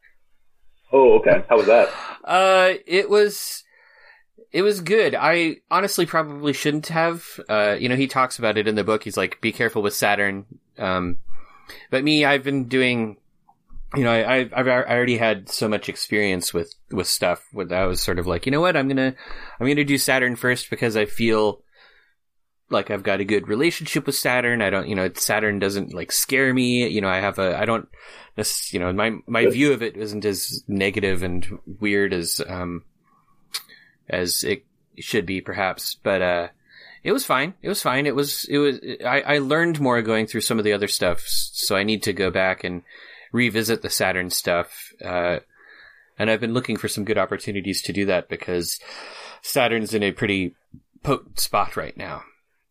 Oh, okay. How was that? Uh, it was, it was good. I honestly probably shouldn't have. Uh, you know, he talks about it in the book. He's like, be careful with Saturn. Um, but me, I've been doing, you know, I, I've, I've I already had so much experience with, with stuff where I was sort of like, you know what, I'm gonna, I'm gonna do Saturn first because I feel like I've got a good relationship with Saturn. I don't, you know, Saturn doesn't like scare me. You know, I have a, I don't, this, you know, my, my view of it isn't as negative and weird as, um, as it should be perhaps, but, uh, it was fine. It was fine. It was, it was, I, I learned more going through some of the other stuff. So I need to go back and revisit the Saturn stuff. Uh, and I've been looking for some good opportunities to do that because Saturn's in a pretty potent spot right now.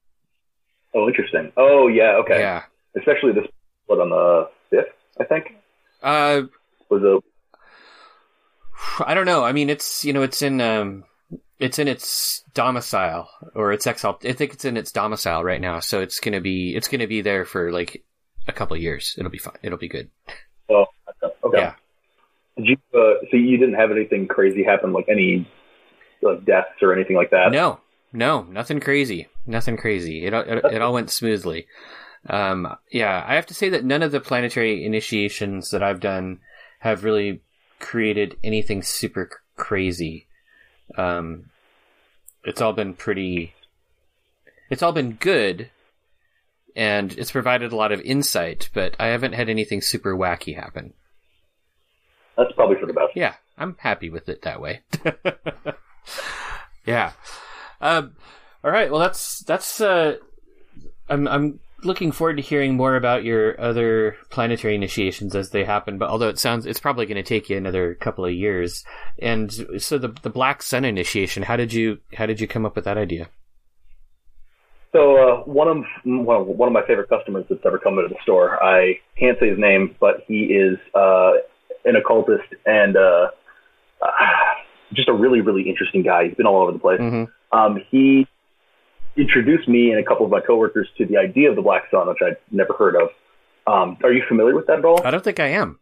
Oh, interesting. Oh, yeah. Okay. Yeah. Especially this, what, on the fifth, I think? Uh, was a, I don't know. I mean, it's, you know, it's in, um, it's in its domicile or its exalt. I think it's in its domicile right now. So it's going to be, it's going to be there for like a couple of years. It'll be fine. It'll be good. Oh, okay. Yeah. Did you, uh, so you didn't have anything crazy happen, like any like deaths or anything like that? No, no, nothing crazy. Nothing crazy. It, it, it all went smoothly. Um, yeah, I have to say that none of the planetary initiations that I've done have really created anything super c- crazy. Um, it's all been pretty. It's all been good, and it's provided a lot of insight. But I haven't had anything super wacky happen. That's probably for the best. Yeah, I'm happy with it that way. Yeah. Um, all right. Well, that's that's. Uh, I'm I'm looking forward to hearing more about your other planetary initiations as they happen. But although it sounds, it's probably going to take you another couple of years. And so the the Black Sun initiation. How did you how did you come up with that idea? So uh, one of one of one of my favorite customers that's ever come into the store. I can't say his name, but he is uh, an occultist and uh, uh, just a really really interesting guy. He's been all over the place. Mm-hmm. Um, he introduced me and a couple of my coworkers to the idea of the Black Sun, which I'd never heard of. Um, are you familiar with that at all? I don't think I am.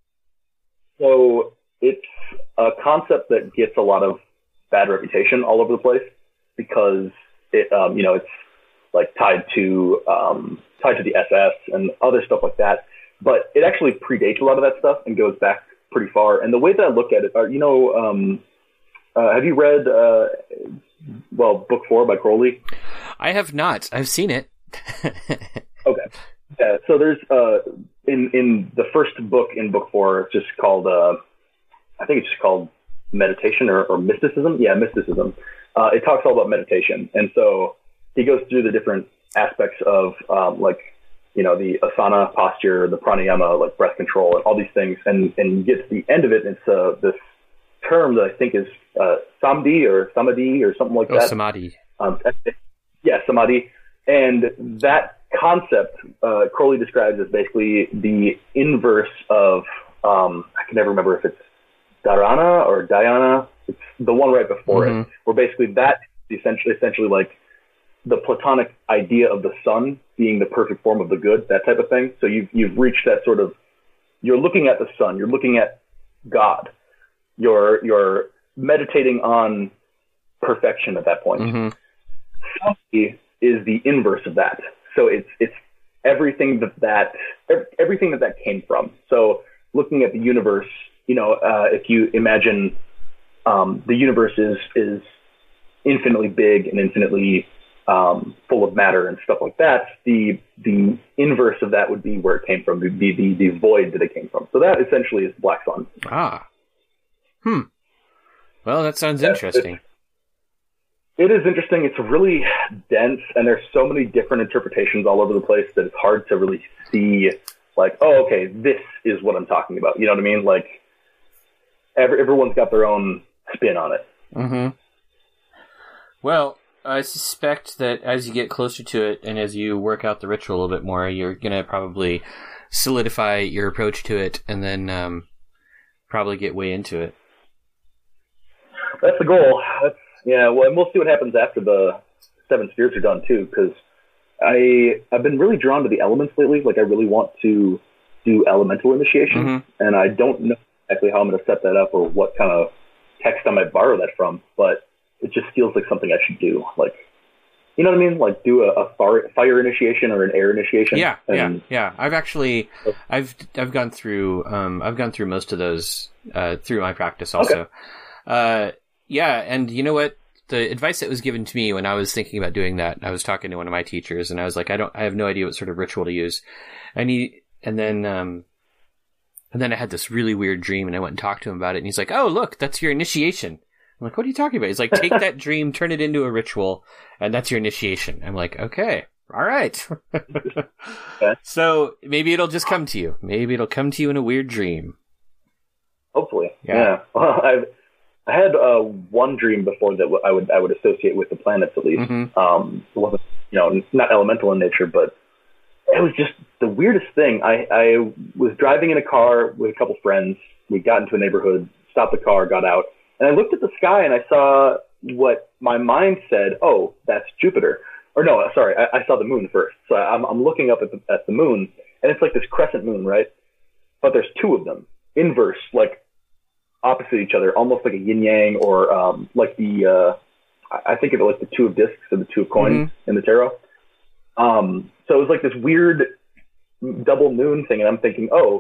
So it's a concept that gets a lot of bad reputation all over the place because it, um, you know, it's like tied to um, tied to the S S and other stuff like that. But it actually predates a lot of that stuff and goes back pretty far. And the way that I look at it are, you know, um, uh, have you read, uh, well, Book Four by Crowley? I have not. I've seen it. Okay. Yeah. So there's uh, in in the first book in Book Four, it's just called uh, I think it's just called Meditation or, or Mysticism. Yeah, Mysticism. Uh, it talks all about meditation, and so he goes through the different aspects of um, like you know the asana posture, the pranayama, like breath control, and all these things, and and you get to the end of it, and it's uh, this term that I think is uh, samadhi or samadhi or something like oh, that. Samadhi. Um, yeah, samadhi. And that concept, uh, Crowley describes as basically the inverse of, um, I can never remember if it's dharana or dhyana. It's the one right before mm-hmm. it, where basically that is essentially, essentially like the Platonic idea of the sun being the perfect form of the good, that type of thing. So you've, you've reached that sort of, you're looking at the sun, you're looking at God, you're, you're meditating on perfection at that point. Mm-hmm. Samadhi is the inverse of that. So it's it's everything that that everything that that came from. So looking at the universe, you know, uh, if you imagine um, the universe is is infinitely big and infinitely um, full of matter and stuff like that, the the inverse of that would be where it came from, the the the void that it came from. So that essentially is Black Sun. Ah, hmm. Well, that sounds Yeah, interesting. It is interesting. It's really dense, and there's so many different interpretations all over the place that it's hard to really see, like, oh, okay, this is what I'm talking about. You know what I mean? Like, every, everyone's got their own spin on it. Mm-hmm. Well, I suspect that as you get closer to it and as you work out the ritual a little bit more, you're going to probably solidify your approach to it and then um, probably get way into it. That's the goal. That's Yeah, well, and we'll see what happens after the seven spheres are done too, because I I've been really drawn to the elements lately. Like, I really want to do elemental initiation, mm-hmm. and I don't know exactly how I'm going to set that up or what kind of text I might borrow that from. But it just feels like something I should do. Like, you know what I mean? Like, do a, a fire, fire initiation or an air initiation. Yeah, and, yeah, yeah. I've actually I've I've gone through um I've gone through most of those uh, through my practice also. Okay. Uh. Yeah, and you know what? The advice that was given to me when I was thinking about doing that, I was talking to one of my teachers, and I was like, I don't, I have no idea what sort of ritual to use. And he, and then, um, and then I had this really weird dream, and I went and talked to him about it, and he's like, "Oh, look, that's your initiation." I'm like, "What are you talking about?" He's like, "Take that dream, turn it into a ritual, and that's your initiation." I'm like, "Okay, all right." Okay. So maybe it'll just come to you. Maybe it'll come to you in a weird dream. Hopefully, Yeah. yeah. Well, I've. I had uh, one dream before that I would I would associate with the planets at least. Mm-hmm. Um, it wasn't, you know, not elemental in nature, but it was just the weirdest thing. I, I was driving in a car with a couple friends. We got into a neighborhood, stopped the car, got out, and I looked at the sky and I saw what my mind said. Oh, that's Jupiter. Or no, sorry, I, I saw the moon first. So I'm I'm looking up at the at the moon, and it's like this crescent moon, right? But there's two of them, inverse, like opposite each other, almost like a yin yang, or um, like the uh, I think of it like the two of discs or the two of coins mm-hmm. in the tarot. Um, so it was like this weird double moon thing, and I'm thinking, oh,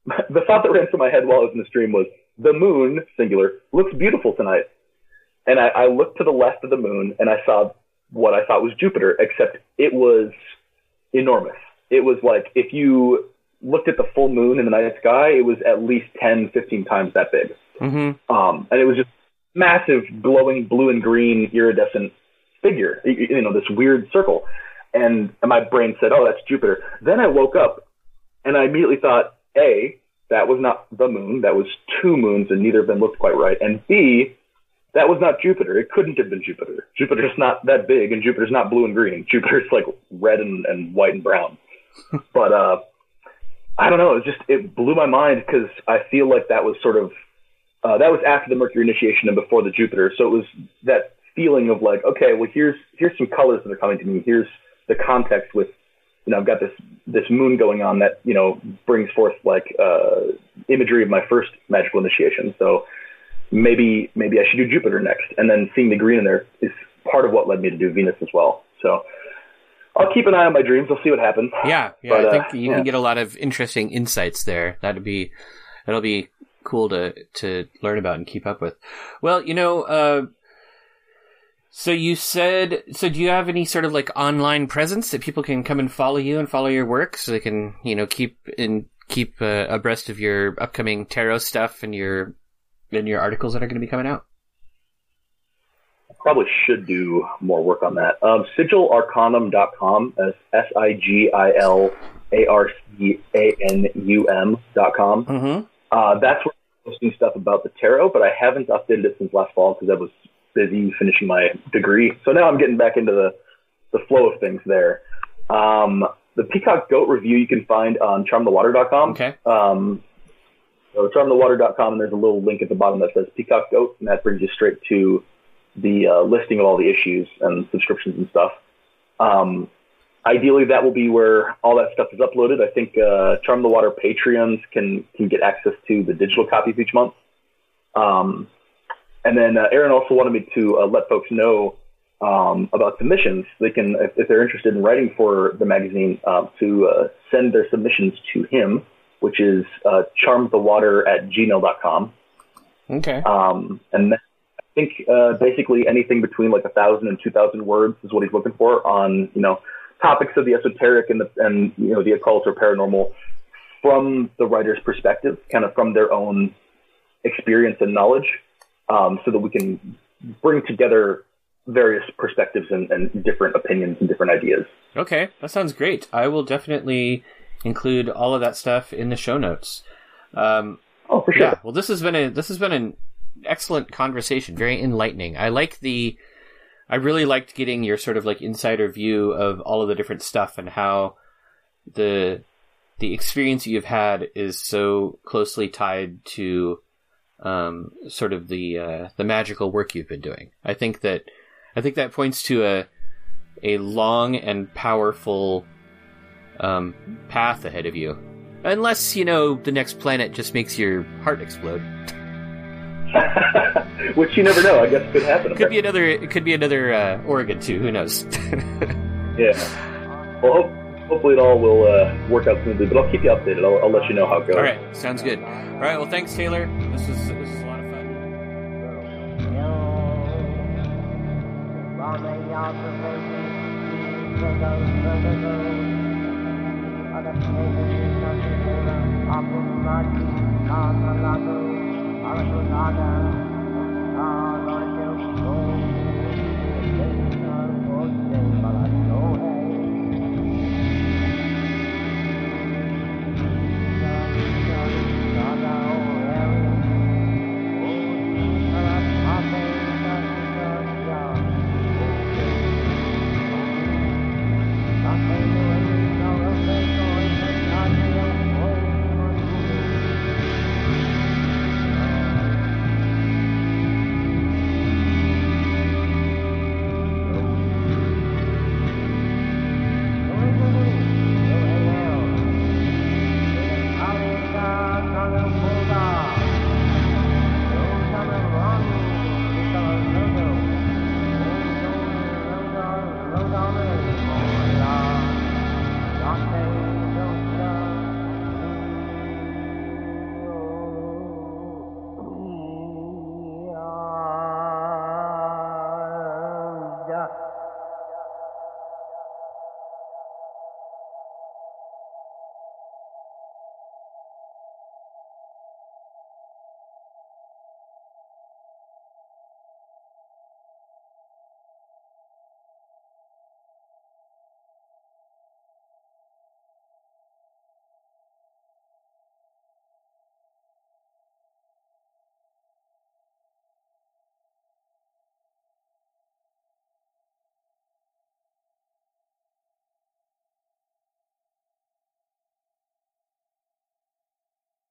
the thought that ran through my head while I was in the stream was, the moon, singular, looks beautiful tonight. And I, I looked to the left of the moon, and I saw what I thought was Jupiter, except it was enormous. It was like, if you looked at the full moon in the night sky, it was at least ten, fifteen times that big. Mm-hmm. Um, and it was just massive, glowing blue and green iridescent figure, you know, this weird circle. And my brain said, oh, that's Jupiter. Then I woke up, and I immediately thought, A, that was not the moon. That was two moons, and neither of them looked quite right. And B, that was not Jupiter. It couldn't have been Jupiter. Jupiter's not that big, and Jupiter's not blue and green. Jupiter's like red and, and white and brown. But uh, I don't know. It just it blew my mind because I feel like that was sort of uh, that was after the Mercury initiation and before the Jupiter. So it was that feeling of like, okay, well here's here's some colors that are coming to me. Here's the context with, you know, I've got this this moon going on that, you know, brings forth like uh, imagery of my first magical initiation. So maybe maybe I should do Jupiter next. And then seeing the green in there is part of what led me to do Venus as well. So I'll keep an eye on my dreams. I'll see what happens. Yeah, yeah. But, I think uh, you yeah. can get a lot of interesting insights there. That'd be that'll be cool to to learn about and keep up with. Well, you know, uh, so you said, so do you have any sort of like online presence that people can come and follow you and follow your work, so they can, you know, keep in keep uh, abreast of your upcoming tarot stuff and your and your articles that are going to be coming out? Probably should do more work on that. Um, sigil arcanum dot com, as S I G I L A R C A N U M dot com. Mm-hmm. Uh, that's where I'm posting stuff about the tarot, but I haven't updated it since last fall because I was busy finishing my degree. So now I'm getting back into the, the flow of things there. Um, the Peacock Goat review you can find on charm the water dot com. Okay. Um, so charm the water dot com, and there's a little link at the bottom that says Peacock Goat, and that brings you straight to the uh, listing of all the issues and subscriptions and stuff. Um, ideally, that will be where all that stuff is uploaded. I think uh, Charm the Water Patreons can can get access to the digital copies each month. Um, and then uh, Aaron also wanted me to uh, let folks know um, about submissions. They can, if, if they're interested in writing for the magazine, uh, to uh, send their submissions to him, which is uh, charm the water at gmail dot com. Okay. Um, and then I think uh, basically anything between like a thousand and two thousand words is what he's looking for on, you know, topics of the esoteric and the and you know the occult or paranormal from the writer's perspective, kind of from their own experience and knowledge, um, so that we can bring together various perspectives and, and different opinions and different ideas. Okay, that sounds great. I will definitely include all of that stuff in the show notes. Um, oh, for sure. Yeah. Well, this has been a this has been an excellent conversation, very enlightening. I like the I really liked getting your sort of like insider view of all of the different stuff and how the the experience you've had is so closely tied to um, sort of the uh, the magical work you've been doing. I think that I think that points to a a long and powerful um, path ahead of you, unless you know the next planet just makes your heart explode. Which you never know. I guess could happen. Could be another. It could be another uh, Oregon too. Who knows? Yeah. Well, hope, hopefully it all will uh, work out smoothly. But I'll keep you updated. I'll, I'll let you know how it goes. All right. Sounds good. All right. Well, thanks, Taylor. This was this was a lot of fun. Down there.